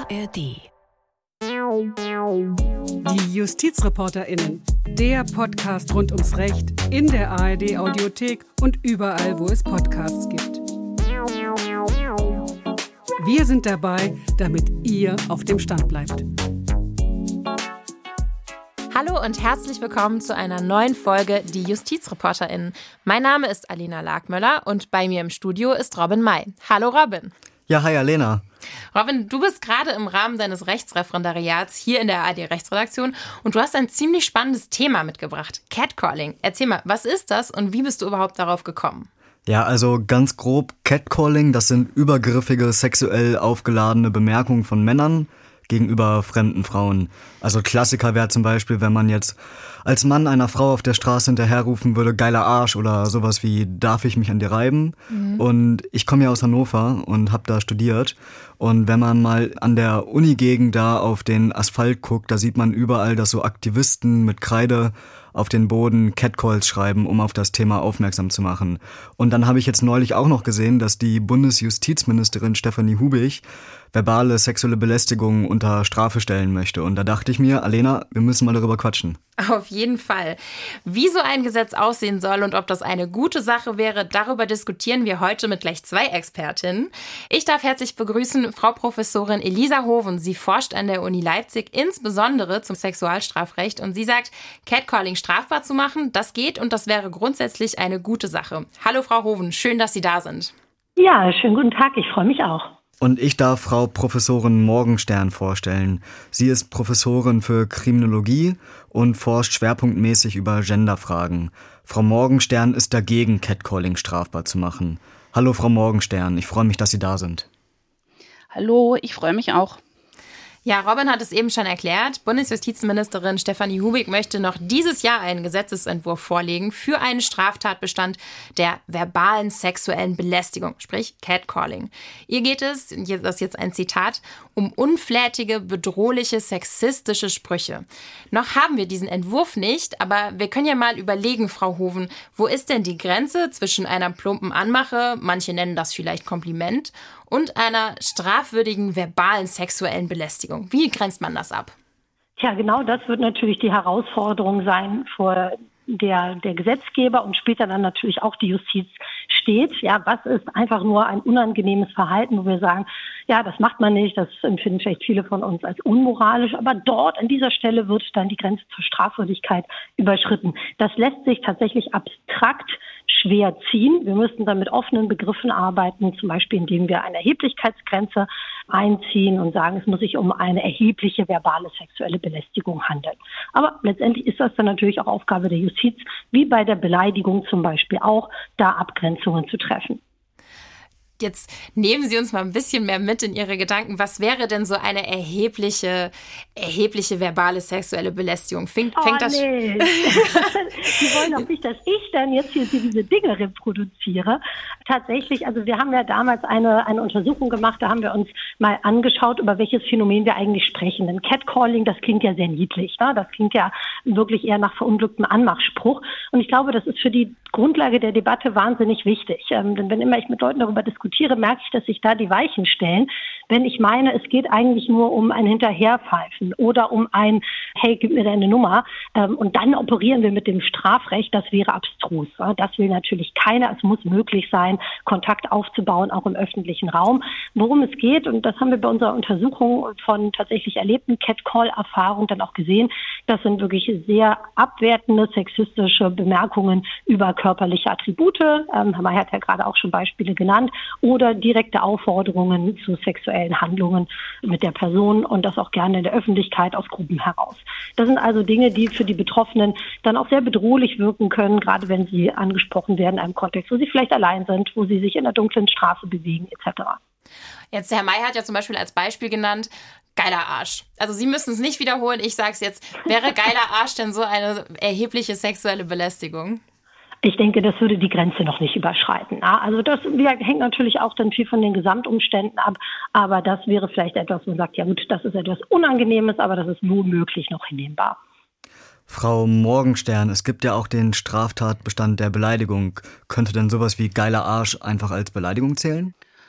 ARD. Die JustizreporterInnen. Der Podcast rund ums Recht in der ARD-Audiothek und überall, wo es Podcasts gibt. Wir sind dabei, damit ihr auf dem Stand bleibt. Hallo und herzlich willkommen zu einer neuen Folge Die JustizreporterInnen. Mein Name ist Alena Lagmöller und bei mir im Studio ist Robin May. Hallo Robin. Ja, hi Alena. Robin, du bist gerade im Rahmen deines Rechtsreferendariats hier in der ARD-Rechtsredaktion und du hast ein ziemlich spannendes Thema mitgebracht, Catcalling. Erzähl mal, was ist das und wie bist du überhaupt darauf gekommen? Ja, also ganz grob, Catcalling, das sind übergriffige, sexuell aufgeladene Bemerkungen von Männern gegenüber fremden Frauen. Also Klassiker wäre zum Beispiel, wenn man jetzt als Mann einer Frau auf der Straße hinterherrufen würde, geiler Arsch oder sowas wie, darf ich mich an dir reiben? Und ich komme ja aus Hannover und habe da studiert. Und wenn man mal an der Uni-Gegend da auf den Asphalt guckt, da sieht man überall, dass so Aktivisten mit Kreide auf den Boden Catcalls schreiben, um auf das Thema aufmerksam zu machen. Und dann habe ich jetzt neulich auch noch gesehen, dass die Bundesjustizministerin Stefanie Hubig verbale sexuelle Belästigung unter Strafe stellen möchte. Und da dachte ich mir, Alena, wir müssen mal darüber quatschen. Auf jeden Fall. Wie so ein Gesetz aussehen soll und ob das eine gute Sache wäre, darüber diskutieren wir heute mit gleich zwei Expertinnen. Ich darf herzlich begrüßen Frau Professorin Elisa Hoven. Sie forscht an der Uni Leipzig, insbesondere zum Sexualstrafrecht. Und sie sagt, Catcalling strafbar zu machen, das geht und das wäre grundsätzlich eine gute Sache. Hallo Frau Hoven, schön, dass Sie da sind. Ja, schönen guten Tag, ich freue mich auch. Und ich darf Frau Professorin Morgenstern vorstellen. Sie ist Professorin für Kriminologie und forscht schwerpunktmäßig über Genderfragen. Frau Morgenstern ist dagegen, Catcalling strafbar zu machen. Hallo Frau Morgenstern, ich freue mich, dass Sie da sind. Hallo, ich freue mich auch. Ja, Robin hat es eben schon erklärt. Bundesjustizministerin Stefanie Hubig möchte noch dieses Jahr einen Gesetzesentwurf vorlegen für einen Straftatbestand der verbalen sexuellen Belästigung, sprich Catcalling. Ihr geht es, das ist jetzt ein Zitat, um unflätige, bedrohliche, sexistische Sprüche. Noch haben wir diesen Entwurf nicht, aber wir können ja mal überlegen, Frau Hoven, wo ist denn die Grenze zwischen einer plumpen Anmache, manche nennen das vielleicht Kompliment, und einer strafwürdigen verbalen sexuellen Belästigung? Wie grenzt man das ab? Tja, genau das wird natürlich die Herausforderung sein, vor der Gesetzgeber und später dann natürlich auch die Justiz steht. Ja, was ist einfach nur ein unangenehmes Verhalten, wo wir sagen, ja, das macht man nicht, das empfinden vielleicht viele von uns als unmoralisch, aber dort an dieser Stelle wird dann die Grenze zur Strafwürdigkeit überschritten. Das lässt sich tatsächlich abstrakt schwer ziehen. Wir müssten dann mit offenen Begriffen arbeiten, zum Beispiel indem wir eine Erheblichkeitsgrenze einziehen und sagen, es muss sich um eine erhebliche verbale sexuelle Belästigung handeln. Aber letztendlich ist das dann natürlich auch Aufgabe der Justiz, wie bei der Beleidigung zum Beispiel auch, da Abgrenzungen zu treffen. Jetzt nehmen Sie uns mal ein bisschen mehr mit in Ihre Gedanken. Was wäre denn so eine erhebliche verbale sexuelle Belästigung? Fängt das? Nee. Sie wollen doch nicht, dass ich dann jetzt hier diese Dinge reproduziere. Tatsächlich, also wir haben ja damals eine Untersuchung gemacht, da haben wir uns mal angeschaut, über welches Phänomen wir eigentlich sprechen. Denn Catcalling, das klingt ja sehr niedlich, ne? Das klingt ja wirklich eher nach verunglücktem Anmachspruch. Und ich glaube, das ist für die Grundlage der Debatte wahnsinnig wichtig. Denn wenn immer ich mit Leuten darüber diskutiere, merke ich, dass sich da die Weichen stellen. Wenn ich meine, es geht eigentlich nur um ein Hinterherpfeifen oder um ein, hey, gib mir deine Nummer, und dann operieren wir mit dem Strafrecht, das wäre abstrus. Das will natürlich keiner. Es muss möglich sein, Kontakt aufzubauen, auch im öffentlichen Raum. Worum es geht, und das haben wir bei unserer Untersuchung von tatsächlich erlebten Catcall-Erfahrungen dann auch gesehen, das sind wirklich sehr abwertende, sexistische Bemerkungen über körperliche Attribute. Herr May hat ja gerade auch schon Beispiele genannt. Oder direkte Aufforderungen zu sexuellen Handlungen mit der Person und das auch gerne in der Öffentlichkeit aus Gruppen heraus. Das sind also Dinge, die für die Betroffenen dann auch sehr bedrohlich wirken können, gerade wenn sie angesprochen werden in einem Kontext, wo sie vielleicht allein sind, wo sie sich in der dunklen Straße bewegen etc. Jetzt, Herr May hat ja zum Beispiel als Beispiel genannt, geiler Arsch. Also Sie müssen es nicht wiederholen, ich sage es jetzt. Wäre geiler Arsch denn so eine erhebliche sexuelle Belästigung? Ich denke, das würde die Grenze noch nicht überschreiten. Also das hängt natürlich auch dann viel von den Gesamtumständen ab, aber das wäre vielleicht etwas, wo man sagt, ja gut, das ist etwas Unangenehmes, aber das ist womöglich noch hinnehmbar. Frau Morgenstern, es gibt ja auch den Straftatbestand der Beleidigung. Könnte denn sowas wie geiler Arsch einfach als Beleidigung zählen?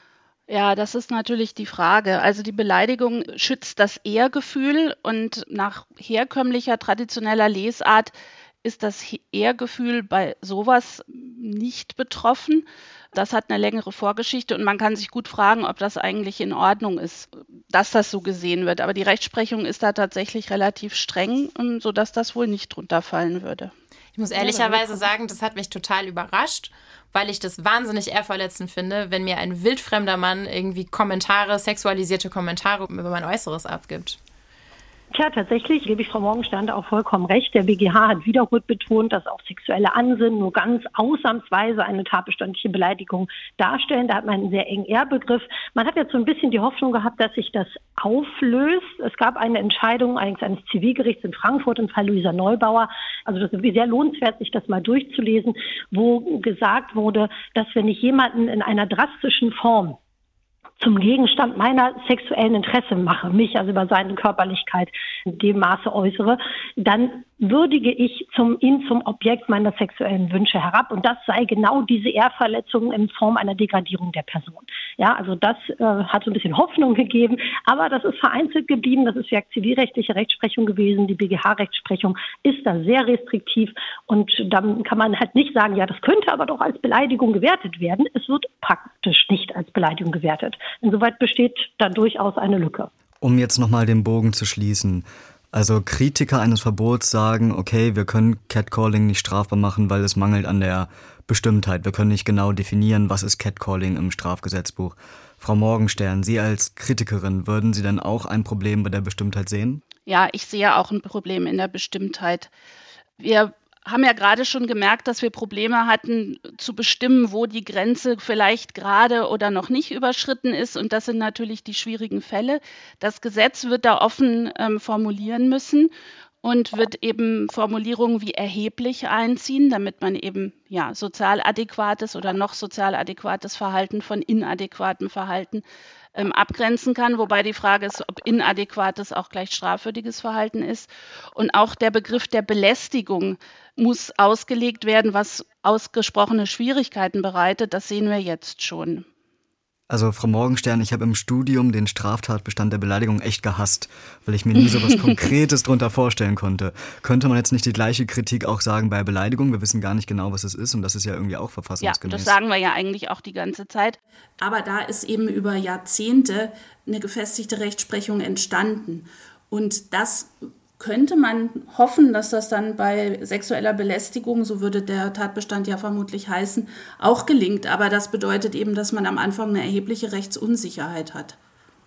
Ja, das ist natürlich die Frage. Also die Beleidigung schützt das Ehrgefühl und nach herkömmlicher, traditioneller Lesart ist das Ehrgefühl bei sowas nicht betroffen. Das hat eine längere Vorgeschichte und man kann sich gut fragen, ob das eigentlich in Ordnung ist, dass das so gesehen wird. Aber die Rechtsprechung ist da tatsächlich relativ streng, sodass das wohl nicht drunter fallen würde. Ich muss ehrlicherweise sagen, das hat mich total überrascht, weil ich das wahnsinnig ehrverletzend finde, wenn mir ein wildfremder Mann irgendwie sexualisierte Kommentare über mein Äußeres abgibt. Tja, tatsächlich gebe ich Frau Morgenstern auch vollkommen recht. Der BGH hat wiederholt betont, dass auch sexuelle Ansinnen nur ganz ausnahmsweise eine tatbestandliche Beleidigung darstellen. Da hat man einen sehr engen Ehrbegriff. Man hat jetzt so ein bisschen die Hoffnung gehabt, dass sich das auflöst. Es gab eine Entscheidung eigentlich eines Zivilgerichts in Frankfurt im Fall Luisa Neubauer. Also das ist sehr lohnenswert, sich das mal durchzulesen, wo gesagt wurde, dass wenn ich jemanden in einer drastischen Form zum Gegenstand meiner sexuellen Interesse mache, mich also über seine Körperlichkeit in dem Maße äußere, dann würdige ich ihn zum Objekt meiner sexuellen Wünsche herab. Und das sei genau diese Ehrverletzung in Form einer Degradierung der Person. Ja, also das hat so ein bisschen Hoffnung gegeben, aber das ist vereinzelt geblieben. Das ist ja zivilrechtliche Rechtsprechung gewesen. Die BGH-Rechtsprechung ist da sehr restriktiv und dann kann man halt nicht sagen, ja, das könnte aber doch als Beleidigung gewertet werden. Es wird praktisch nicht als Beleidigung gewertet. Insoweit besteht da durchaus eine Lücke. Um jetzt nochmal den Bogen zu schließen. Also Kritiker eines Verbots sagen, okay, wir können Catcalling nicht strafbar machen, weil es mangelt an der Bestimmtheit. Wir können nicht genau definieren, was ist Catcalling im Strafgesetzbuch. Frau Morgenstern, Sie als Kritikerin, würden Sie denn auch ein Problem bei der Bestimmtheit sehen? Ja, ich sehe auch ein Problem in der Bestimmtheit. Wir haben ja gerade schon gemerkt, dass wir Probleme hatten, zu bestimmen, wo die Grenze vielleicht gerade oder noch nicht überschritten ist. Und das sind natürlich die schwierigen Fälle. Das Gesetz wird da offen formulieren müssen und wird eben Formulierungen wie erheblich einziehen, damit man eben sozial adäquates oder noch sozial adäquates Verhalten von inadäquatem Verhalten abgrenzen kann, wobei die Frage ist, ob inadäquates auch gleich strafwürdiges Verhalten ist. Und auch der Begriff der Belästigung muss ausgelegt werden, was ausgesprochene Schwierigkeiten bereitet. Das sehen wir jetzt schon. Also Frau Morgenstern, ich habe im Studium den Straftatbestand der Beleidigung echt gehasst, weil ich mir nie so was Konkretes drunter vorstellen konnte. Könnte man jetzt nicht die gleiche Kritik auch sagen bei Beleidigung? Wir wissen gar nicht genau, was es ist und das ist ja irgendwie auch verfassungsgemäß. Ja, das sagen wir ja eigentlich auch die ganze Zeit. Aber da ist eben über Jahrzehnte eine gefestigte Rechtsprechung entstanden. Und das könnte man hoffen, dass das dann bei sexueller Belästigung, so würde der Tatbestand ja vermutlich heißen, auch gelingt. Aber das bedeutet eben, dass man am Anfang eine erhebliche Rechtsunsicherheit hat.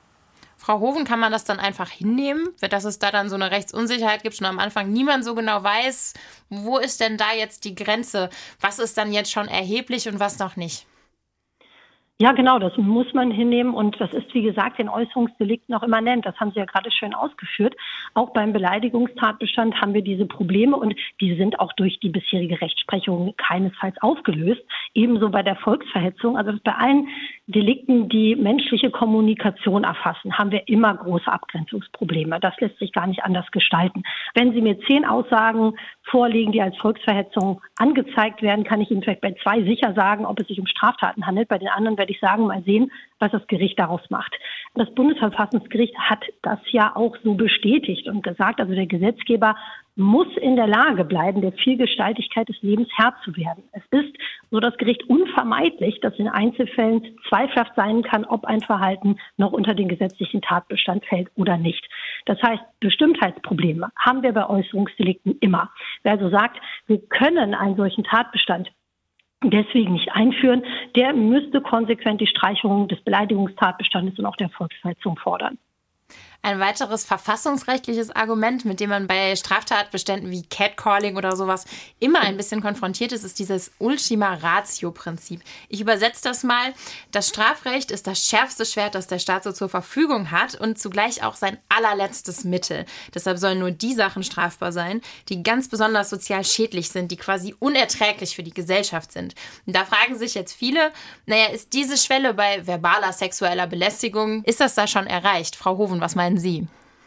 Frau Hoven, kann man das dann einfach hinnehmen, dass es da dann so eine Rechtsunsicherheit gibt und am Anfang niemand so genau weiß, wo ist denn da jetzt die Grenze? Was ist dann jetzt schon erheblich und was noch nicht? Ja, genau, das muss man hinnehmen und das ist, wie gesagt, den Äußerungsdelikten auch immanent. Das haben Sie ja gerade schön ausgeführt. Auch beim Beleidigungstatbestand haben wir diese Probleme und die sind auch durch die bisherige Rechtsprechung keinesfalls aufgelöst. Ebenso bei der Volksverhetzung, also bei allen Delikten, die menschliche Kommunikation erfassen, haben wir immer große Abgrenzungsprobleme. Das lässt sich gar nicht anders gestalten. Wenn Sie mir 10 Aussagen vorlegen, die als Volksverhetzung angezeigt werden, kann ich Ihnen vielleicht bei 2 sicher sagen, ob es sich um Straftaten handelt. Bei den anderen werde ich sagen, mal sehen, was das Gericht daraus macht. Das Bundesverfassungsgericht hat das ja auch so bestätigt und gesagt, also der Gesetzgeber muss in der Lage bleiben, der Vielgestaltigkeit des Lebens Herr zu werden. Es ist, so das Gericht, unvermeidlich, dass in Einzelfällen zweifelhaft sein kann, ob ein Verhalten noch unter den gesetzlichen Tatbestand fällt oder nicht. Das heißt, Bestimmtheitsprobleme haben wir bei Äußerungsdelikten immer. Wer also sagt, wir können einen solchen Tatbestand deswegen nicht einführen, der müsste konsequent die Streichung des Beleidigungstatbestandes und auch der Volksverhetzung fordern. Ein weiteres verfassungsrechtliches Argument, mit dem man bei Straftatbeständen wie Catcalling oder sowas immer ein bisschen konfrontiert ist, ist dieses Ultima Ratio-Prinzip. Ich übersetze das mal. Das Strafrecht ist das schärfste Schwert, das der Staat so zur Verfügung hat und zugleich auch sein allerletztes Mittel. Deshalb sollen nur die Sachen strafbar sein, die ganz besonders sozial schädlich sind, die quasi unerträglich für die Gesellschaft sind. Und da fragen sich jetzt viele, ist diese Schwelle bei verbaler sexueller Belästigung, ist das da schon erreicht? Frau Hoven, was meinen Sie?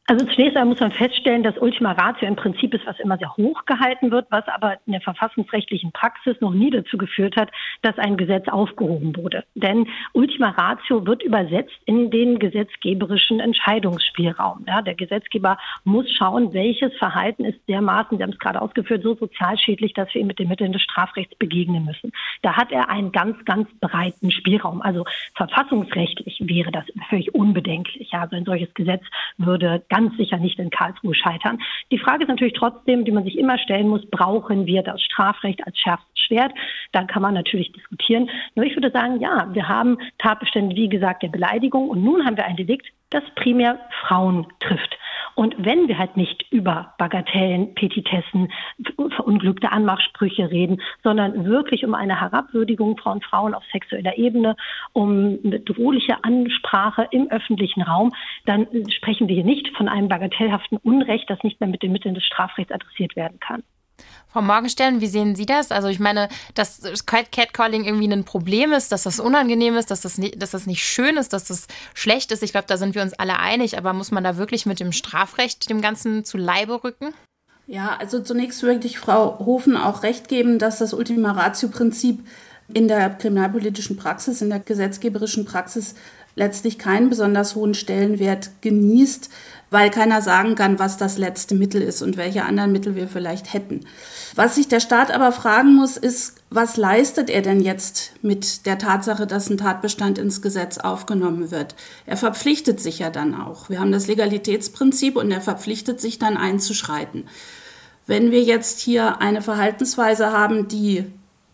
Also zunächst einmal muss man feststellen, dass Ultima Ratio ein Prinzip ist, was immer sehr hoch gehalten wird, was aber in der verfassungsrechtlichen Praxis noch nie dazu geführt hat, dass ein Gesetz aufgehoben wurde. Denn Ultima Ratio wird übersetzt in den gesetzgeberischen Entscheidungsspielraum. Ja, der Gesetzgeber muss schauen, welches Verhalten ist dermaßen, Sie haben es gerade ausgeführt, so sozialschädlich, dass wir ihm mit den Mitteln des Strafrechts begegnen müssen. Da hat er einen ganz, ganz breiten Spielraum. Also verfassungsrechtlich wäre das völlig unbedenklich. Ja, also ein solches Gesetz würde ganz sicher nicht in Karlsruhe scheitern. Die Frage ist natürlich trotzdem, die man sich immer stellen muss, brauchen wir das Strafrecht als schärfstes Schwert? Da kann man natürlich diskutieren. Nur ich würde sagen, ja, wir haben Tatbestände, wie gesagt, der Beleidigung und nun haben wir ein Delikt, das primär Frauen trifft. Und wenn wir halt nicht über Bagatellen, Petitessen, verunglückte Anmachsprüche reden, sondern wirklich um eine Herabwürdigung von Frauen auf sexueller Ebene, um bedrohliche Ansprache im öffentlichen Raum, dann sprechen wir hier nicht von einem bagatellhaften Unrecht, das nicht mehr mit den Mitteln des Strafrechts adressiert werden kann. Frau Morgenstern, wie sehen Sie das? Also ich meine, dass Catcalling irgendwie ein Problem ist, dass das unangenehm ist, dass das nicht schön ist, dass das schlecht ist. Ich glaube, da sind wir uns alle einig. Aber muss man da wirklich mit dem Strafrecht dem Ganzen zu Leibe rücken? Ja, also zunächst würde ich Frau Hofen auch recht geben, dass das Ultima Ratio-Prinzip in der kriminalpolitischen Praxis, in der gesetzgeberischen Praxis letztlich keinen besonders hohen Stellenwert genießt, weil keiner sagen kann, was das letzte Mittel ist und welche anderen Mittel wir vielleicht hätten. Was sich der Staat aber fragen muss, ist, was leistet er denn jetzt mit der Tatsache, dass ein Tatbestand ins Gesetz aufgenommen wird? Er verpflichtet sich ja dann auch. Wir haben das Legalitätsprinzip und er verpflichtet sich dann einzuschreiten. Wenn wir jetzt hier eine Verhaltensweise haben, die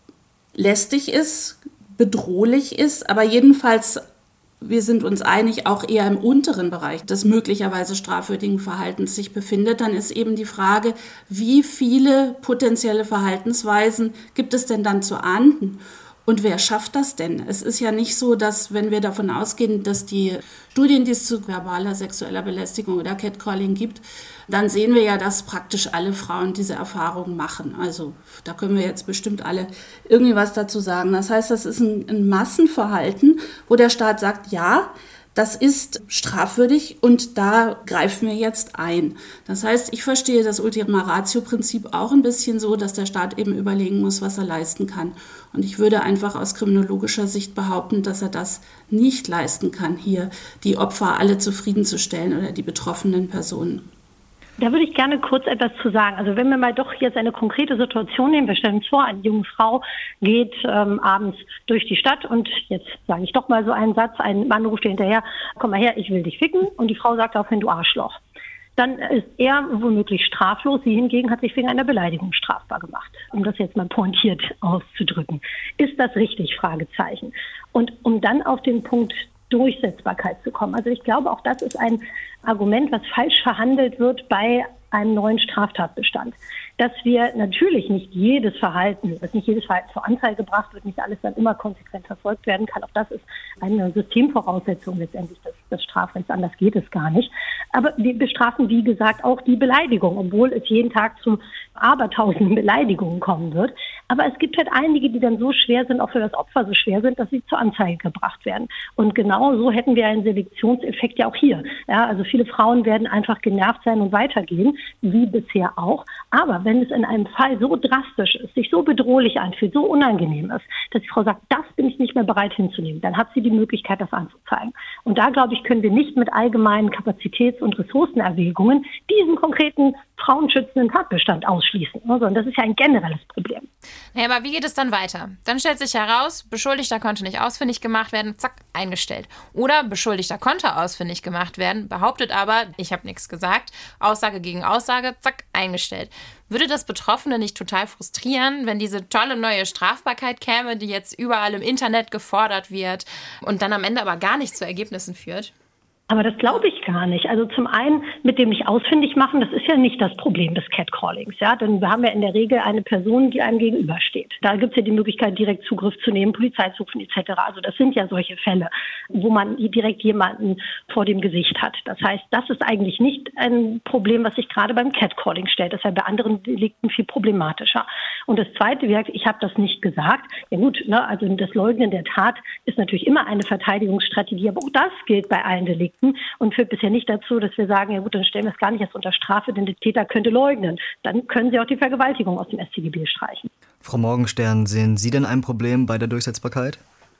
lästig ist, bedrohlich ist, aber jedenfalls, wir sind uns einig, auch eher im unteren Bereich des möglicherweise strafwürdigen Verhaltens sich befindet, dann ist eben die Frage, wie viele potenzielle Verhaltensweisen gibt es denn dann zu ahnden? Und wer schafft das denn? Es ist ja nicht so, dass, wenn wir davon ausgehen, dass die Studien, die es zu verbaler sexueller Belästigung oder Catcalling gibt, dann sehen wir ja, dass praktisch alle Frauen diese Erfahrung machen. Also da können wir jetzt bestimmt alle irgendwie was dazu sagen. Das heißt, das ist ein Massenverhalten, wo der Staat sagt, ja, das ist strafwürdig und da greifen wir jetzt ein. Das heißt, ich verstehe das Ultima Ratio-Prinzip auch ein bisschen so, dass der Staat eben überlegen muss, was er leisten kann. Und ich würde einfach aus kriminologischer Sicht behaupten, dass er das nicht leisten kann, hier die Opfer alle zufriedenzustellen oder die betroffenen Personen. Da würde ich gerne kurz etwas zu sagen. Also wenn wir mal doch jetzt eine konkrete Situation nehmen, wir stellen uns vor, eine junge Frau geht abends durch die Stadt und jetzt sage ich doch mal so einen Satz, ein Mann ruft ihr hinterher, komm mal her, ich will dich ficken, und die Frau sagt daraufhin, du Arschloch. Dann ist er womöglich straflos, sie hingegen hat sich wegen einer Beleidigung strafbar gemacht, um das jetzt mal pointiert auszudrücken. Ist das richtig? Fragezeichen. Und um dann auf den Punkt Durchsetzbarkeit zu kommen. Also ich glaube, auch das ist ein Argument, was falsch verhandelt wird bei einem neuen Straftatbestand. Dass wir natürlich nicht jedes Verhalten, dass nicht jedes Verhalten zur Anzeige gebracht wird, nicht alles dann immer konsequent verfolgt werden kann. Auch das ist eine Systemvoraussetzung letztendlich des Strafrechts. Anders geht es gar nicht. Aber wir bestrafen, wie gesagt, auch die Beleidigung, obwohl es jeden Tag zu abertausenden Beleidigungen kommen wird. Aber es gibt halt einige, die dann so schwer sind, auch für das Opfer so schwer sind, dass sie zur Anzeige gebracht werden. Und genau so hätten wir einen Selektionseffekt ja auch hier. Ja, also viele Frauen werden einfach genervt sein und weitergehen, wie bisher auch. Aber wenn es in einem Fall so drastisch ist, sich so bedrohlich anfühlt, so unangenehm ist, dass die Frau sagt, das bin ich nicht mehr bereit hinzunehmen, dann hat sie die Möglichkeit, das anzuzeigen. Und da, glaube ich, können wir nicht mit allgemeinen Kapazitäts- und Ressourcenerwägungen diesen konkreten frauenschützenden Tatbestand ausschließen. Und das ist ja ein generelles Problem. Naja, aber wie geht es dann weiter? Dann stellt sich heraus, Beschuldigter konnte nicht ausfindig gemacht werden, zack, eingestellt. Oder Beschuldigter konnte ausfindig gemacht werden, behauptet aber, ich habe nichts gesagt, Aussage gegen Aussage, zack, eingestellt. Würde das Betroffene nicht total frustrieren, wenn diese tolle neue Strafbarkeit käme, die jetzt überall im Internet gefordert wird und dann am Ende aber gar nicht zu Ergebnissen führt? Aber das glaube ich gar nicht. Also zum einen mit dem nicht ausfindig machen, das ist ja nicht das Problem des Catcallings. Ja? Denn wir haben ja in der Regel eine Person, die einem gegenübersteht. Da gibt es ja die Möglichkeit, direkt Zugriff zu nehmen, Polizei zu rufen etc. Also das sind ja solche Fälle, wo man direkt jemanden vor dem Gesicht hat. Das heißt, das ist eigentlich nicht ein Problem, was sich gerade beim Catcalling stellt. Das ist ja bei anderen Delikten viel problematischer. Und das Zweite, wie gesagt, ich habe das nicht gesagt. Ja gut, ne, also das Leugnen der Tat ist natürlich immer eine Verteidigungsstrategie, aber auch das gilt bei allen Delikten. Delikten und führt bisher nicht dazu, dass wir sagen, ja gut, dann stellen wir es gar nicht erst unter Strafe, denn der Täter könnte leugnen. Dann können Sie auch die Vergewaltigung aus dem StGB streichen. Frau Morgenstern, sehen Sie denn ein Problem bei der Durchsetzbarkeit?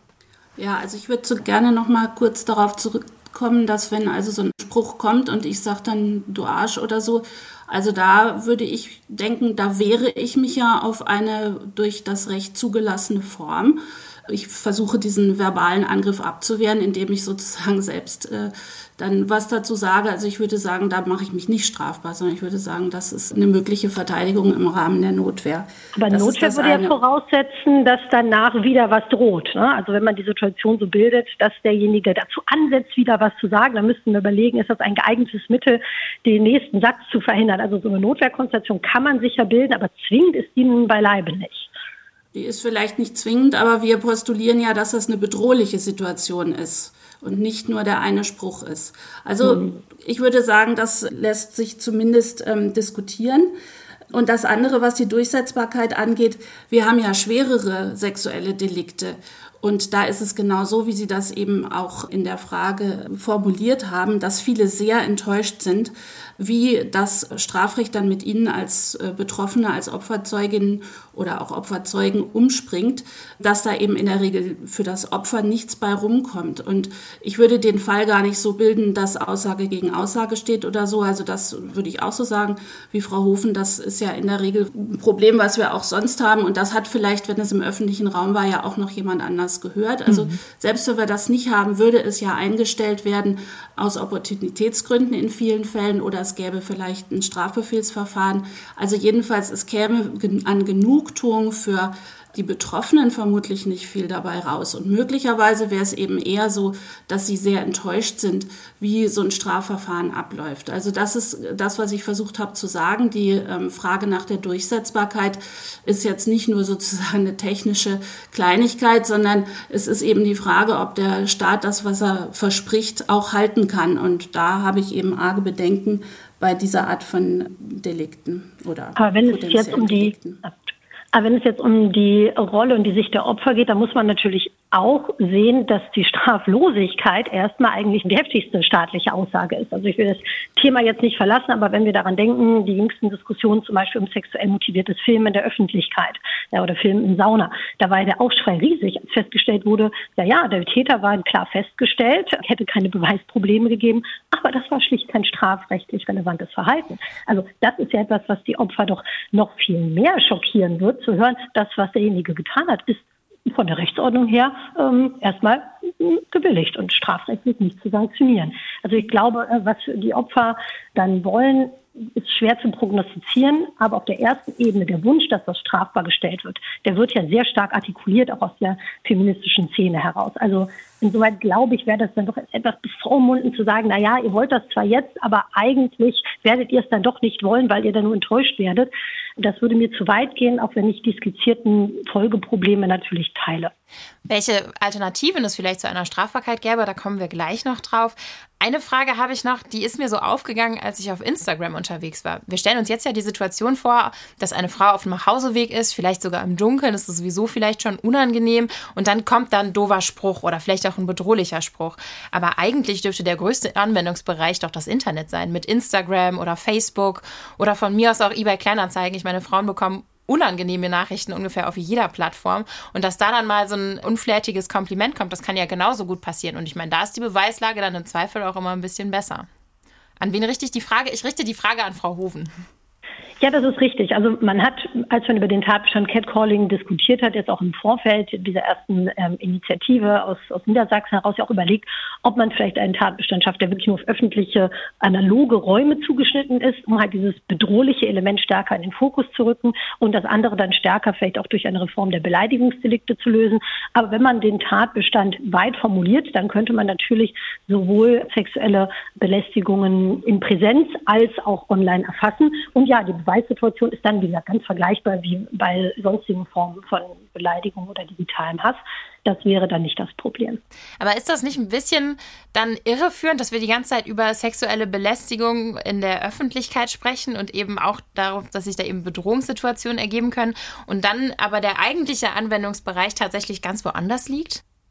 Ja, also ich würde so gerne noch mal kurz darauf zurückkommen, dass wenn also so ein Spruch kommt und ich sage dann, du Arsch oder so, also da würde ich denken, da wehre ich mich ja auf eine durch das Recht zugelassene Form. Ich versuche diesen verbalen Angriff abzuwehren, indem ich sozusagen selbst dann was dazu sage. Also ich würde sagen, da mache ich mich nicht strafbar, sondern ich würde sagen, das ist eine mögliche Verteidigung im Rahmen der Notwehr. Aber das Notwehr würde ja voraussetzen, dass danach wieder was droht. Ne? Also wenn man die Situation so bildet, dass derjenige dazu ansetzt, wieder was zu sagen, dann müssten wir überlegen, ist das ein geeignetes Mittel, den nächsten Satz zu verhindern. Also so eine Notwehrkonstellation kann man sicher bilden, aber zwingend ist die nun beileibe nicht. Die ist vielleicht nicht zwingend, aber wir postulieren ja, dass das eine bedrohliche Situation ist und nicht nur der eine Spruch ist. Also ich würde sagen, das lässt sich zumindest diskutieren. Und das andere, was die Durchsetzbarkeit angeht, wir haben ja schwerere sexuelle Delikte. Und da ist es genau so, wie Sie das eben auch in der Frage formuliert haben, dass viele sehr enttäuscht sind, wie das Strafrecht dann mit ihnen als Betroffene, als Opferzeugin oder auch Opferzeugen umspringt, dass da eben in der Regel für das Opfer nichts bei rumkommt. Und ich würde den Fall gar nicht so bilden, dass Aussage gegen Aussage steht oder so. Also das würde ich auch so sagen wie Frau Hofen. Das ist ja in der Regel ein Problem, was wir auch sonst haben. Und das hat vielleicht, wenn es im öffentlichen Raum war, ja auch noch jemand anders gehört. Also selbst wenn wir das nicht haben, würde es ja eingestellt werden aus Opportunitätsgründen in vielen Fällen oder es gäbe vielleicht ein Strafbefehlsverfahren. Also jedenfalls, es käme an Genugtuung für die Betroffenen vermutlich nicht viel dabei raus. Und möglicherweise wäre es eben eher so, dass sie sehr enttäuscht sind, wie so ein Strafverfahren abläuft. Also das ist das, was ich versucht habe zu sagen. Die Frage nach der Durchsetzbarkeit ist jetzt nicht nur sozusagen eine technische Kleinigkeit, sondern es ist eben die Frage, ob der Staat das, was er verspricht, auch halten kann. Und da habe ich eben arge Bedenken bei dieser Art von Delikten oder potenziellen Delikten. Aber wenn es jetzt um die Rolle und die Sicht der Opfer geht, dann muss man natürlich auch sehen, dass die Straflosigkeit erstmal eigentlich die heftigste staatliche Aussage ist. Also ich will das Thema jetzt nicht verlassen, aber wenn wir daran denken, die jüngsten Diskussionen zum Beispiel um sexuell motiviertes Filmen in der Öffentlichkeit oder Filmen in Sauna, da war ja der Aufschrei riesig, als festgestellt wurde, ja, der Täter war klar festgestellt, hätte keine Beweisprobleme gegeben, aber das war schlicht kein strafrechtlich relevantes Verhalten. Also das ist ja etwas, was die Opfer doch noch viel mehr schockieren wird, zu hören, das, was derjenige getan hat, ist von der Rechtsordnung her erstmal gebilligt und strafrechtlich nicht zu sanktionieren. Also ich glaube, was die Opfer dann wollen, ist schwer zu prognostizieren, aber auf der ersten Ebene der Wunsch, dass das strafbar gestellt wird, der wird ja sehr stark artikuliert, auch aus der feministischen Szene heraus. Also insoweit glaube ich, wäre das dann doch etwas bevormundend zu sagen, naja, ihr wollt das zwar jetzt, aber eigentlich werdet ihr es dann doch nicht wollen, weil ihr dann nur enttäuscht werdet. Das würde mir zu weit gehen, auch wenn ich die skizzierten Folgeprobleme natürlich teile. Welche Alternativen es vielleicht zu einer Strafbarkeit gäbe, da kommen wir gleich noch drauf. Eine Frage habe ich noch, die ist mir so aufgegangen, als ich auf Instagram unterwegs war. Wir stellen uns jetzt ja die Situation vor, dass eine Frau auf dem Nachhauseweg ist, vielleicht sogar im Dunkeln, das ist sowieso vielleicht schon unangenehm und dann kommt dann ein doofer Spruch oder vielleicht auch ein bedrohlicher Spruch. Aber eigentlich dürfte der größte Anwendungsbereich doch das Internet sein, mit Instagram oder Facebook oder von mir aus auch eBay Kleinanzeigen. Ich meine, Frauen bekommen unangenehme Nachrichten ungefähr auf jeder Plattform. Und dass da dann mal so ein unflätiges Kompliment kommt, das kann ja genauso gut passieren. Und ich meine, da ist die Beweislage dann im Zweifel auch immer ein bisschen besser. An wen richte ich die Frage? Ich richte die Frage an Frau Hoven. Ja, das ist richtig. Also man hat, als man über den Tatbestand Catcalling diskutiert hat, jetzt auch im Vorfeld dieser ersten Initiative aus Niedersachsen heraus ja auch überlegt, ob man vielleicht einen Tatbestand schafft, der wirklich nur auf öffentliche, analoge Räume zugeschnitten ist, um halt dieses bedrohliche Element stärker in den Fokus zu rücken und das andere dann stärker vielleicht auch durch eine Reform der Beleidigungsdelikte zu lösen. Aber wenn man den Tatbestand weit formuliert, dann könnte man natürlich sowohl sexuelle Belästigungen in Präsenz als auch online erfassen. Und ja, die Beweissituation ist dann wieder ganz vergleichbar wie bei sonstigen Formen von Beleidigung oder digitalem Hass. Das wäre dann nicht das Problem. Aber ist das nicht ein bisschen dann irreführend, dass wir die ganze Zeit über sexuelle Belästigung in der Öffentlichkeit sprechen und eben auch darauf, dass sich da eben Bedrohungssituationen ergeben können und dann aber der eigentliche Anwendungsbereich tatsächlich ganz woanders liegt?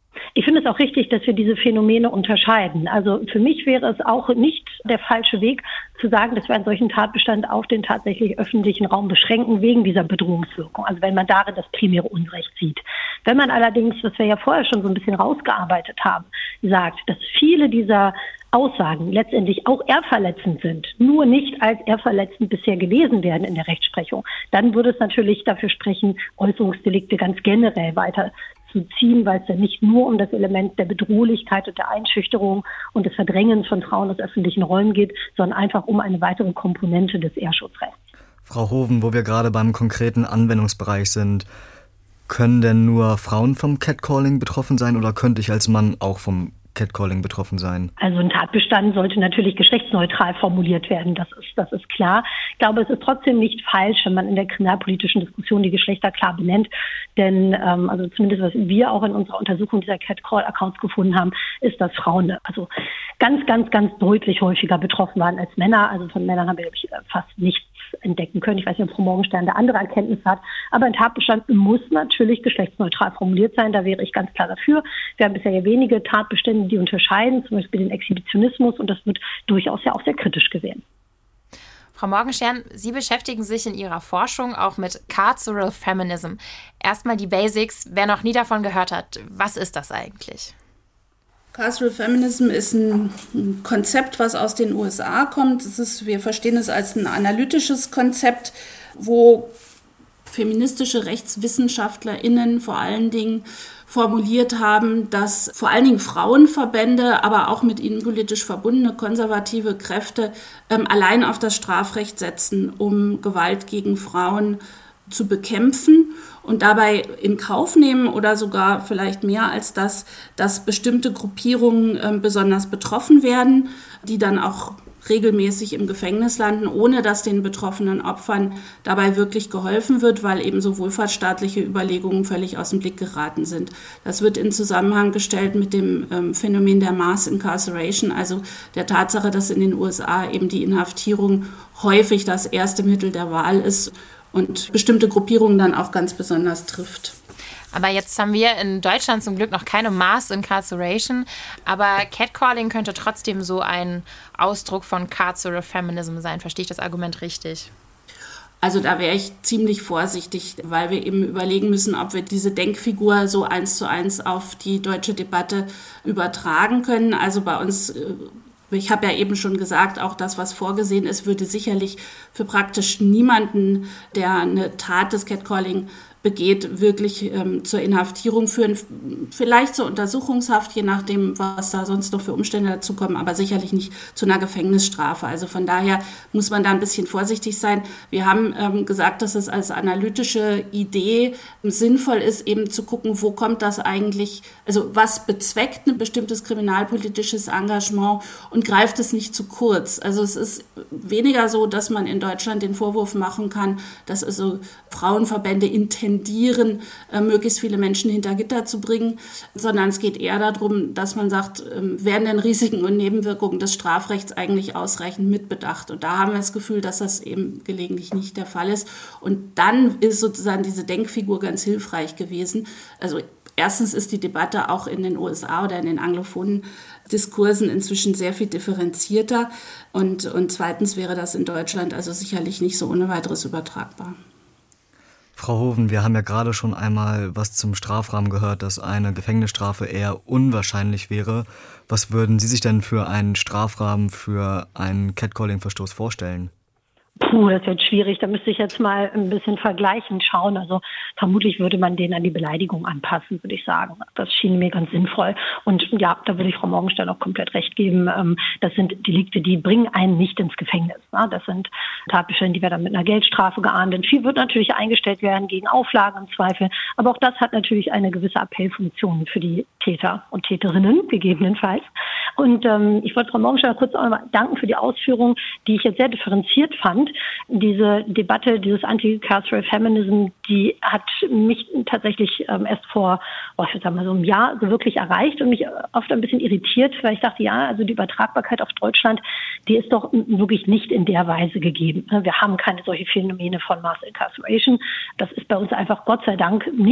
Ich finde es auch richtig, dass wir diese Phänomene unterscheiden. Also für mich wäre es auch nicht der falsche Weg, zu sagen, dass wir einen solchen Tatbestand auf den tatsächlich öffentlichen Raum beschränken wegen dieser Bedrohungswirkung. Also wenn man darin das primäre Unrecht sieht. Wenn man allerdings, was wir ja vorher schon so ein bisschen rausgearbeitet haben, sagt, dass viele dieser Aussagen letztendlich auch ehrverletzend sind, nur nicht als ehrverletzend bisher gelesen werden in der Rechtsprechung, dann würde es natürlich dafür sprechen, Äußerungsdelikte ganz generell weiter zu ziehen, weil es ja nicht nur um das Element der Bedrohlichkeit und der Einschüchterung und des Verdrängens von Frauen aus öffentlichen Räumen geht, sondern einfach um eine weitere Komponente des Ehrschutzrechts. Frau Hoven, wo wir gerade beim konkreten Anwendungsbereich sind, können denn nur Frauen vom Catcalling betroffen sein oder könnte ich als Mann auch vom Catcalling betroffen sein? Also ein Tatbestand sollte natürlich geschlechtsneutral formuliert werden, das ist klar. Ich glaube, es ist trotzdem nicht falsch, wenn man in der kriminalpolitischen Diskussion die Geschlechter klar benennt, denn also zumindest was wir auch in unserer Untersuchung dieser Catcall-Accounts gefunden haben, ist, dass Frauen also ganz deutlich häufiger betroffen waren als Männer. Also von Männern haben wir, glaube ich, fast nichts entdecken können. Ich weiß nicht, ob Frau Morgenstern eine andere Erkenntnis hat, aber ein Tatbestand muss natürlich geschlechtsneutral formuliert sein. Da wäre ich ganz klar dafür. Wir haben bisher ja wenige Tatbestände, die unterscheiden, zum Beispiel den Exhibitionismus, und das wird durchaus ja auch sehr kritisch gesehen. Frau Morgenstern, Sie beschäftigen sich in Ihrer Forschung auch mit Carceral Feminism. Erstmal die Basics, wer noch nie davon gehört hat, was ist das eigentlich? Carceral Feminism ist ein Konzept, was aus den USA kommt. Wir verstehen es als ein analytisches Konzept, wo feministische RechtswissenschaftlerInnen vor allen Dingen formuliert haben, dass vor allen Dingen Frauenverbände, aber auch mit ihnen politisch verbundene konservative Kräfte allein auf das Strafrecht setzen, um Gewalt gegen Frauen zu bekämpfen und dabei in Kauf nehmen oder sogar vielleicht mehr als das, dass bestimmte Gruppierungen besonders betroffen werden, die dann auch regelmäßig im Gefängnis landen, ohne dass den betroffenen Opfern dabei wirklich geholfen wird, weil eben so wohlfahrtsstaatliche Überlegungen völlig aus dem Blick geraten sind. Das wird in Zusammenhang gestellt mit dem Phänomen der Mass Incarceration, also der Tatsache, dass in den USA eben die Inhaftierung häufig das erste Mittel der Wahl ist und bestimmte Gruppierungen dann auch ganz besonders trifft. Aber jetzt haben wir in Deutschland zum Glück noch keine Mass Incarceration, aber Catcalling könnte trotzdem so ein Ausdruck von Carceral Feminism sein. Verstehe ich das Argument richtig? Also da wäre ich ziemlich vorsichtig, weil wir eben überlegen müssen, ob wir diese Denkfigur so 1:1 auf die deutsche Debatte übertragen können. Also bei uns, ich habe ja eben schon gesagt, auch das, was vorgesehen ist, würde sicherlich für praktisch niemanden, der eine Tat des Catcalling begeht, wirklich zur Inhaftierung führen, vielleicht zur Untersuchungshaft, je nachdem, was da sonst noch für Umstände dazu kommen, aber sicherlich nicht zu einer Gefängnisstrafe. Also von daher muss man da ein bisschen vorsichtig sein. Wir haben gesagt, dass es als analytische Idee sinnvoll ist, eben zu gucken, wo kommt das eigentlich, also was bezweckt ein bestimmtes kriminalpolitisches Engagement und greift es nicht zu kurz. Also es ist weniger so, dass man in Deutschland den Vorwurf machen kann, dass also Frauenverbände intendieren, möglichst viele Menschen hinter Gitter zu bringen, sondern es geht eher darum, dass man sagt, werden denn Risiken und Nebenwirkungen des Strafrechts eigentlich ausreichend mitbedacht? Und da haben wir das Gefühl, dass das eben gelegentlich nicht der Fall ist. Und dann ist sozusagen diese Denkfigur ganz hilfreich gewesen. Also erstens ist die Debatte auch in den USA oder in den anglophonen Diskursen inzwischen sehr viel differenzierter. Und zweitens wäre das in Deutschland also sicherlich nicht so ohne weiteres übertragbar. Frau Hoven, wir haben ja gerade schon einmal was zum Strafrahmen gehört, dass eine Gefängnisstrafe eher unwahrscheinlich wäre. Was würden Sie sich denn für einen Strafrahmen für einen Catcalling-Verstoß vorstellen? Das wird schwierig. Da müsste ich jetzt mal ein bisschen vergleichen schauen. Also vermutlich würde man den an die Beleidigung anpassen, würde ich sagen. Das schien mir ganz sinnvoll. Und ja, da würde ich Frau Morgenstern auch komplett recht geben. Das sind Delikte, die bringen einen nicht ins Gefängnis. Das sind Tatbestände, die werden dann mit einer Geldstrafe geahndet. Viel wird natürlich eingestellt werden gegen Auflagen im Zweifel. Aber auch das hat natürlich eine gewisse Appellfunktion für die Täter und Täterinnen, gegebenenfalls. Und ich wollte Frau Morgenstern kurz auch nochmal danken für die Ausführungen, die ich jetzt sehr differenziert fand. Diese Debatte, dieses Anti-Carceral Feminism, die hat mich tatsächlich erst vor, ich würde sagen mal so einem Jahr so wirklich erreicht und mich oft ein bisschen irritiert, weil ich dachte, ja, also die Übertragbarkeit auf Deutschland, die ist doch wirklich nicht in der Weise gegeben. Wir haben keine solche Phänomene von Mass Incarceration. Das ist bei uns einfach Gott sei Dank nicht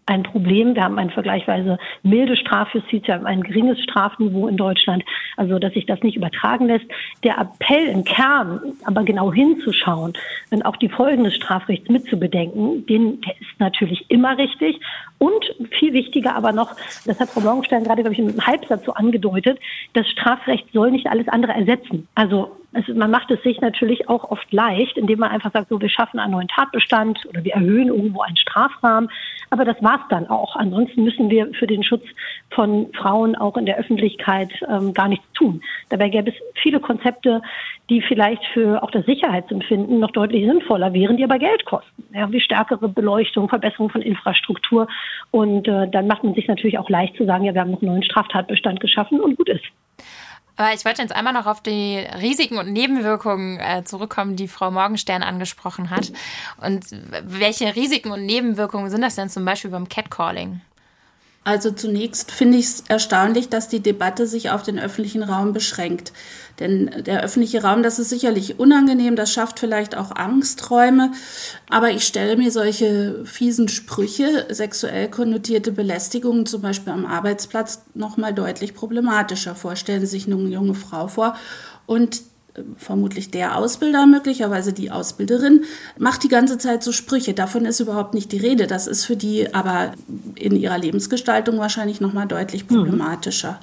ein Problem. Wir haben eine vergleichsweise milde Strafjustiz, wir haben ein geringes Strafniveau in Deutschland, also dass sich das nicht übertragen lässt. Der Appell im Kern, aber genau hinzuschauen und auch die Folgen des Strafrechts mitzubedenken, der ist natürlich immer richtig. Und viel wichtiger aber noch, das hat Frau Morgenstern gerade, glaube ich, in einem Halbsatz so angedeutet, das Strafrecht soll nicht alles andere ersetzen. Also man macht es sich natürlich auch oft leicht, indem man einfach sagt, so, wir schaffen einen neuen Tatbestand oder wir erhöhen irgendwo einen Strafrahmen. Aber das war's dann auch. Ansonsten müssen wir für den Schutz von Frauen auch in der Öffentlichkeit gar nichts tun. Dabei gäbe es viele Konzepte, die vielleicht für auch das Sicherheitsempfinden noch deutlich sinnvoller wären, die aber Geld kosten. Ja, wie stärkere Beleuchtung, Verbesserung von Infrastruktur. Und dann macht man sich natürlich auch leicht zu sagen, ja, wir haben noch einen neuen Straftatbestand geschaffen und gut ist. Aber ich wollte jetzt einmal noch auf die Risiken und Nebenwirkungen zurückkommen, die Frau Morgenstern angesprochen hat. Und welche Risiken und Nebenwirkungen sind das denn zum Beispiel beim Catcalling? Also zunächst finde ich es erstaunlich, dass die Debatte sich auf den öffentlichen Raum beschränkt. Denn der öffentliche Raum, das ist sicherlich unangenehm, das schafft vielleicht auch Angsträume. Aber ich stelle mir solche fiesen Sprüche, sexuell konnotierte Belästigungen, zum Beispiel am Arbeitsplatz, nochmal deutlich problematischer vor. Stellen Sie sich eine junge Frau vor und vermutlich der Ausbilder, möglicherweise die Ausbilderin, macht die ganze Zeit so Sprüche. Davon ist überhaupt nicht die Rede. Das ist für die aber in ihrer Lebensgestaltung wahrscheinlich nochmal deutlich problematischer.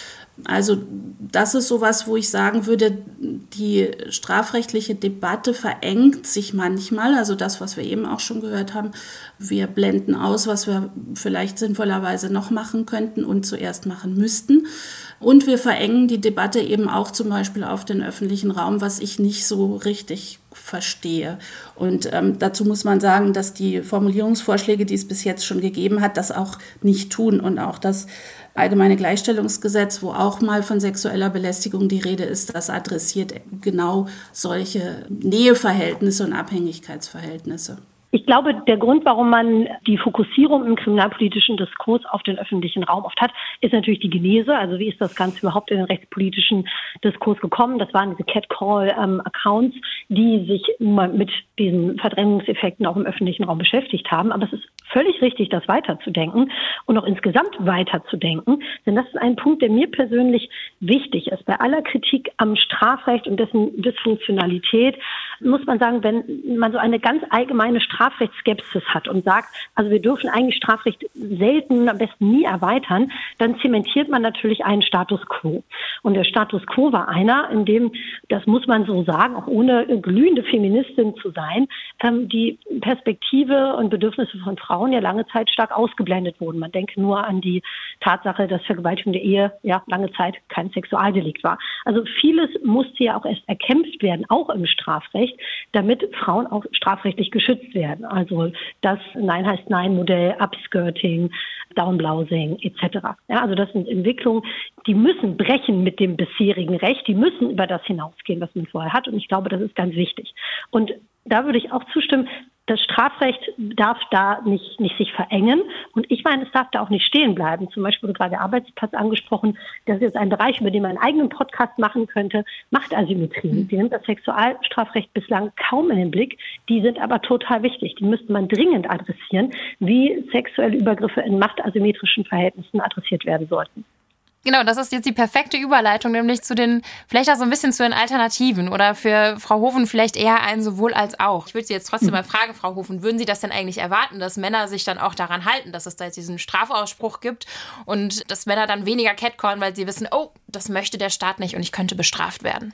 Also das ist sowas, wo ich sagen würde, die strafrechtliche Debatte verengt sich manchmal. Also das, was wir eben auch schon gehört haben, wir blenden aus, was wir vielleicht sinnvollerweise noch machen könnten und zuerst machen müssten. Und wir verengen die Debatte eben auch zum Beispiel auf den öffentlichen Raum, was ich nicht so richtig verstehe. Und dazu muss man sagen, dass die Formulierungsvorschläge, die es bis jetzt schon gegeben hat, das auch nicht tun. Und auch das Allgemeine Gleichstellungsgesetz, wo auch mal von sexueller Belästigung die Rede ist, das adressiert genau solche Näheverhältnisse und Abhängigkeitsverhältnisse. Ich glaube, der Grund, warum man die Fokussierung im kriminalpolitischen Diskurs auf den öffentlichen Raum oft hat, ist natürlich die Genese. Also wie ist das Ganze überhaupt in den rechtspolitischen Diskurs gekommen? Das waren diese Catcall-Accounts, die sich mit diesen Verdrängungseffekten auch im öffentlichen Raum beschäftigt haben. Aber es ist völlig richtig, das weiterzudenken und auch insgesamt weiterzudenken. Denn das ist ein Punkt, der mir persönlich wichtig ist. Bei aller Kritik am Strafrecht und dessen Dysfunktionalität muss man sagen, wenn man so eine ganz allgemeine Strafrechtsskepsis hat und sagt, also wir dürfen eigentlich Strafrecht selten, am besten nie erweitern, dann zementiert man natürlich einen Status quo. Und der Status quo war einer, in dem, das muss man so sagen, auch ohne glühende Feministin zu sein, die Perspektive und Bedürfnisse von Frauen ja lange Zeit stark ausgeblendet wurden. Man denke nur an die Tatsache, dass Vergewaltigung der Ehe ja lange Zeit kein Sexualdelikt war. Also vieles musste ja auch erst erkämpft werden, auch im Strafrecht, damit Frauen auch strafrechtlich geschützt werden. Also das Nein heißt Nein-Modell, Upskirting, Downblousing etc. Ja, also das sind Entwicklungen, die müssen brechen mit dem bisherigen Recht, die müssen über das hinausgehen, was man vorher hat. Und ich glaube, das ist ganz wichtig. Und da würde ich auch zustimmen, das Strafrecht darf da nicht sich verengen. Und ich meine, es darf da auch nicht stehen bleiben. Zum Beispiel wurde gerade der Arbeitsplatz angesprochen. Das ist jetzt ein Bereich, über den man einen eigenen Podcast machen könnte. Machtasymmetrien. Die nimmt das Sexualstrafrecht bislang kaum in den Blick. Die sind aber total wichtig. Die müsste man dringend adressieren, wie sexuelle Übergriffe in machtasymmetrischen Verhältnissen adressiert werden sollten. Genau, das ist jetzt die perfekte Überleitung, nämlich vielleicht auch so ein bisschen zu den Alternativen oder für Frau Hofen vielleicht eher ein sowohl als auch. Ich würde Sie jetzt trotzdem mal fragen, Frau Hofen, würden Sie das denn eigentlich erwarten, dass Männer sich dann auch daran halten, dass es da jetzt diesen Strafausspruch gibt und dass Männer dann weniger catcallen, weil sie wissen, oh, das möchte der Staat nicht und ich könnte bestraft werden?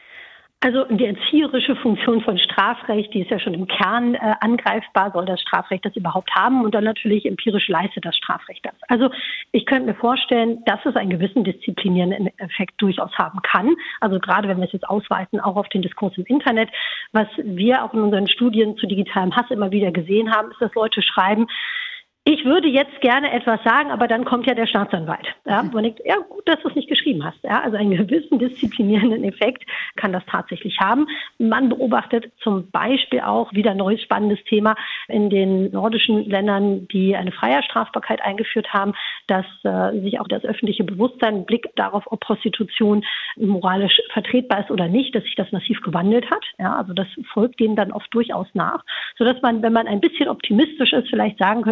Also die erzieherische Funktion von Strafrecht, die ist ja schon im Kern angreifbar, soll das Strafrecht das überhaupt haben und dann natürlich empirisch leistet das Strafrecht das. Also ich könnte mir vorstellen, dass es einen gewissen disziplinierenden Effekt durchaus haben kann. Also gerade wenn wir es jetzt ausweiten, auch auf den Diskurs im Internet. Was wir auch in unseren Studien zu digitalem Hass immer wieder gesehen haben, ist, dass Leute schreiben, ich würde jetzt gerne etwas sagen, aber dann kommt ja der Staatsanwalt. Ja, man denkt, ja gut, dass du es nicht geschrieben hast. Ja, also einen gewissen disziplinierenden Effekt kann das tatsächlich haben. Man beobachtet zum Beispiel auch, wieder ein neues spannendes Thema, in den nordischen Ländern, die eine freie Strafbarkeit eingeführt haben, dass sich auch das öffentliche Bewusstsein, Blick darauf, ob Prostitution moralisch vertretbar ist oder nicht, dass sich das massiv gewandelt hat. Ja, also das folgt denen dann oft durchaus nach, sodass man, wenn man ein bisschen optimistisch ist, vielleicht sagen könnte, ja,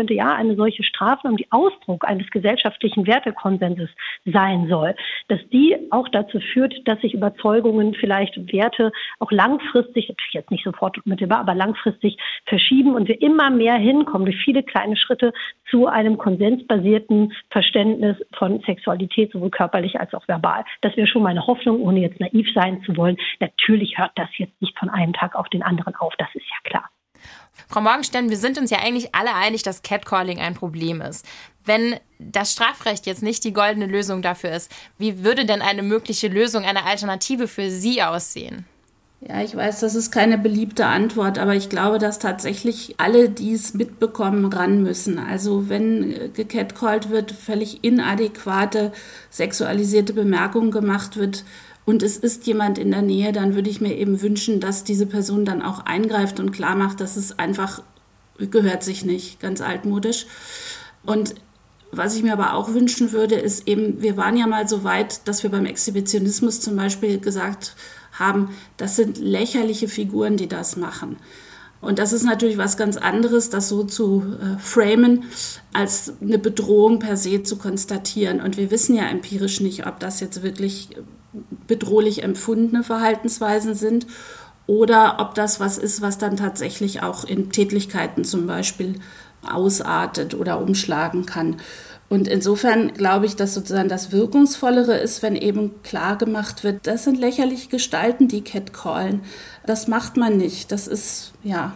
eine solche Strafnorm, die Ausdruck eines gesellschaftlichen Wertekonsenses sein soll, dass die auch dazu führt, dass sich Überzeugungen, vielleicht Werte auch langfristig, natürlich jetzt nicht sofort unmittelbar, aber langfristig verschieben und wir immer mehr hinkommen durch viele kleine Schritte zu einem konsensbasierten Verständnis von Sexualität, sowohl körperlich als auch verbal. Das wäre schon meine Hoffnung, ohne jetzt naiv sein zu wollen. Natürlich hört das jetzt nicht von einem Tag auf den anderen auf, das ist ja klar. Frau Morgenstern, wir sind uns ja eigentlich alle einig, dass Catcalling ein Problem ist. Wenn das Strafrecht jetzt nicht die goldene Lösung dafür ist, wie würde denn eine mögliche Lösung, eine Alternative für Sie aussehen? Ja, ich weiß, das ist keine beliebte Antwort, aber ich glaube, dass tatsächlich alle, die es mitbekommen, ran müssen. Also wenn gecatcallt wird, völlig inadäquate, sexualisierte Bemerkungen gemacht wird und es ist jemand in der Nähe, dann würde ich mir eben wünschen, dass diese Person dann auch eingreift und klar macht, dass es einfach gehört sich nicht, ganz altmodisch. Und was ich mir aber auch wünschen würde, ist eben, wir waren ja mal so weit, dass wir beim Exhibitionismus zum Beispiel gesagt haben, das sind lächerliche Figuren, die das machen. Und das ist natürlich was ganz anderes, das so zu framen, als eine Bedrohung per se zu konstatieren. Und wir wissen ja empirisch nicht, ob das jetzt wirklich bedrohlich empfundene Verhaltensweisen sind oder ob das was ist, was dann tatsächlich auch in Tätlichkeiten zum Beispiel ausartet oder umschlagen kann. Und insofern glaube ich, dass sozusagen das Wirkungsvollere ist, wenn eben klar gemacht wird, das sind lächerliche Gestalten, die catcallen. Das macht man nicht. Das ist, ja,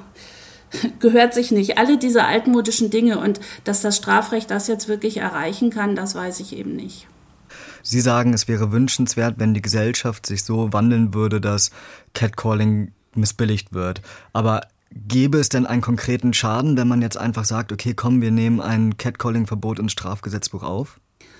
gehört sich nicht. Alle diese altmodischen Dinge und dass das Strafrecht das jetzt wirklich erreichen kann, das weiß ich eben nicht. Sie sagen, es wäre wünschenswert, wenn die Gesellschaft sich so wandeln würde, dass Catcalling missbilligt wird. Aber gäbe es denn einen konkreten Schaden, wenn man jetzt einfach sagt, okay, komm, wir nehmen ein Catcalling-Verbot ins Strafgesetzbuch auf?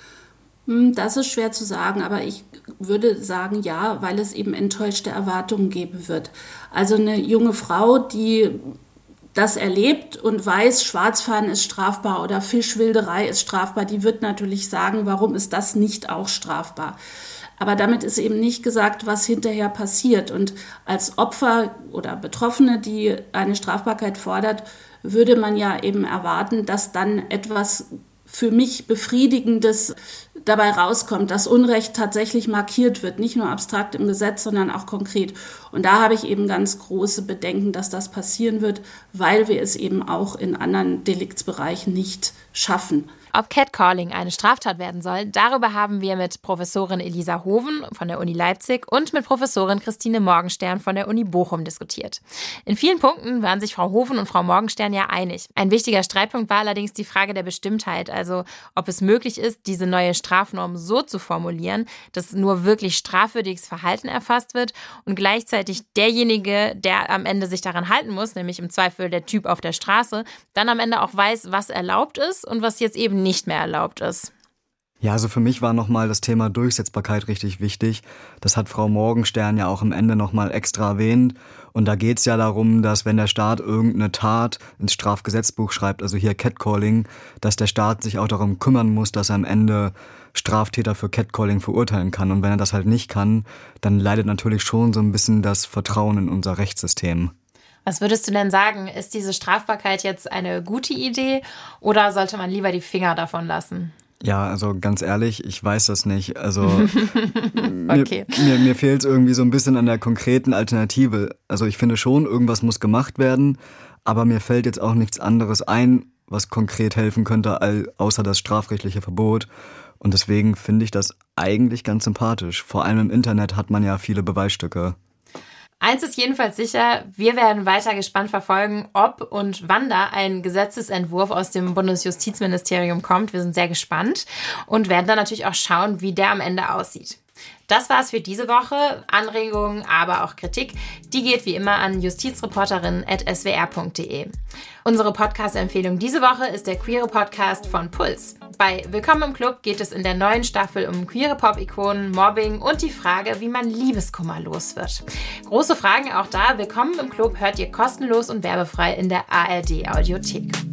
Das ist schwer zu sagen, aber ich würde sagen, ja, weil es eben enttäuschte Erwartungen geben wird. Also eine junge Frau, die das erlebt und weiß, Schwarzfahren ist strafbar oder Fischwilderei ist strafbar, die wird natürlich sagen, warum ist das nicht auch strafbar? Aber damit ist eben nicht gesagt, was hinterher passiert. Und als Opfer oder Betroffene, die eine Strafbarkeit fordert, würde man ja eben erwarten, dass dann etwas für mich Befriedigendes dabei rauskommt, dass Unrecht tatsächlich markiert wird, nicht nur abstrakt im Gesetz, sondern auch konkret. Und da habe ich eben ganz große Bedenken, dass das passieren wird, weil wir es eben auch in anderen Deliktsbereichen nicht schaffen. Ob Catcalling eine Straftat werden soll, darüber haben wir mit Professorin Elisa Hoven von der Uni Leipzig und mit Professorin Christine Morgenstern von der Uni Bochum diskutiert. In vielen Punkten waren sich Frau Hoven und Frau Morgenstern ja einig. Ein wichtiger Streitpunkt war allerdings die Frage der Bestimmtheit, also ob es möglich ist, diese neue Strafnorm so zu formulieren, dass nur wirklich strafwürdiges Verhalten erfasst wird und gleichzeitig derjenige, der am Ende sich daran halten muss, nämlich im Zweifel der Typ auf der Straße, dann am Ende auch weiß, was erlaubt ist und was jetzt eben nicht mehr erlaubt ist. Ja, also für mich war nochmal das Thema Durchsetzbarkeit richtig wichtig. Das hat Frau Morgenstern ja auch am Ende nochmal extra erwähnt. Und da geht's ja darum, dass wenn der Staat irgendeine Tat ins Strafgesetzbuch schreibt, also hier Catcalling, dass der Staat sich auch darum kümmern muss, dass er am Ende Straftäter für Catcalling verurteilen kann. Und wenn er das halt nicht kann, dann leidet natürlich schon so ein bisschen das Vertrauen in unser Rechtssystem. Was würdest du denn sagen? Ist diese Strafbarkeit jetzt eine gute Idee oder sollte man lieber die Finger davon lassen? Ja, also ganz ehrlich, ich weiß das nicht. Also okay. mir fehlt es irgendwie so ein bisschen an der konkreten Alternative. Also ich finde schon, irgendwas muss gemacht werden, aber mir fällt jetzt auch nichts anderes ein, was konkret helfen könnte, außer das strafrechtliche Verbot. Und deswegen finde ich das eigentlich ganz sympathisch. Vor allem im Internet hat man ja viele Beweisstücke. Eins ist jedenfalls sicher, wir werden weiter gespannt verfolgen, ob und wann da ein Gesetzesentwurf aus dem Bundesjustizministerium kommt. Wir sind sehr gespannt und werden dann natürlich auch schauen, wie der am Ende aussieht. Das war's für diese Woche. Anregungen, aber auch Kritik, die geht wie immer an justizreporterinnen@swr.de. Unsere Podcast-Empfehlung diese Woche ist der queere Podcast von Puls. Bei Willkommen im Club geht es in der neuen Staffel um queere Pop-Ikonen, Mobbing und die Frage, wie man Liebeskummer los wird. Große Fragen auch da. Willkommen im Club hört ihr kostenlos und werbefrei in der ARD-Audiothek.